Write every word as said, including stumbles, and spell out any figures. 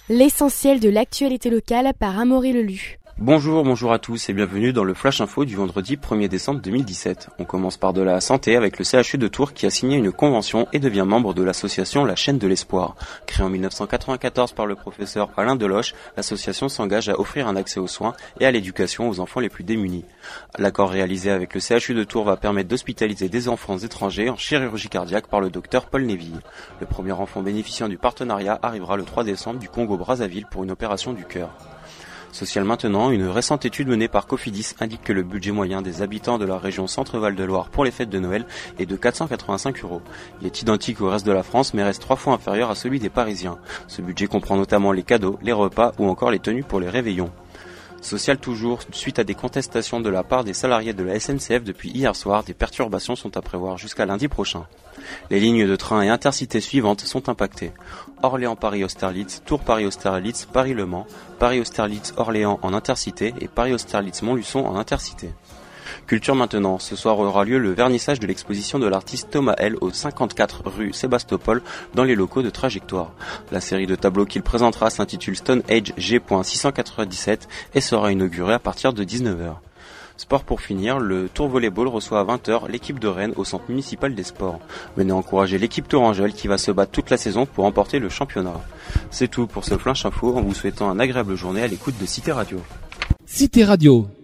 L'essentiel de l'actualité locale par Amaury Lelu. Bonjour, bonjour à tous et bienvenue dans le Flash Info du vendredi premier décembre deux mille dix-sept. On commence par de la santé avec le C H U de Tours qui a signé une convention et devient membre de l'association La Chaîne de l'Espoir. Créée en dix-neuf cent quatre-vingt-quatorze par le professeur Alain Deloche, l'association s'engage à offrir un accès aux soins et à l'éducation aux enfants les plus démunis. L'accord réalisé avec le C H U de Tours va permettre d'hospitaliser des enfants étrangers en chirurgie cardiaque par le docteur Paul Néville. Le premier enfant bénéficiant du partenariat arrivera le trois décembre du Congo-Brazzaville pour une opération du cœur. Social maintenant, une récente étude menée par Cofidis indique que le budget moyen des habitants de la région Centre-Val de Loire pour les fêtes de Noël est de quatre cent quatre-vingt-cinq euros. Il est identique au reste de la France mais reste trois fois inférieur à celui des Parisiens. Ce budget comprend notamment les cadeaux, les repas ou encore les tenues pour les réveillons. Social toujours, suite à des contestations de la part des salariés de la S N C F depuis hier soir, des perturbations sont à prévoir jusqu'à lundi prochain. Les lignes de train et intercités suivantes sont impactées. Orléans-Paris-Austerlitz, Tours-Paris-Austerlitz, Paris-Le Mans, Paris-Austerlitz-Orléans en intercité et Paris-Austerlitz-Montluçon en intercité. Culture maintenant, ce soir aura lieu le vernissage de l'exposition de l'artiste Thomas L au cinquante-quatre rue Sébastopol dans les locaux de Trajectoire. La série de tableaux qu'il présentera s'intitule Stone Age G six cent quatre-vingt-dix-sept et sera inaugurée à partir de dix-neuf heures. Sport pour finir, le Tour Volleyball reçoit à vingt heures l'équipe de Rennes au centre municipal des sports. Venez encourager l'équipe tourangelle qui va se battre toute la saison pour remporter le championnat. C'est tout pour ce Flash Info en vous souhaitant une agréable journée à l'écoute de Cité Radio. Cité Radio,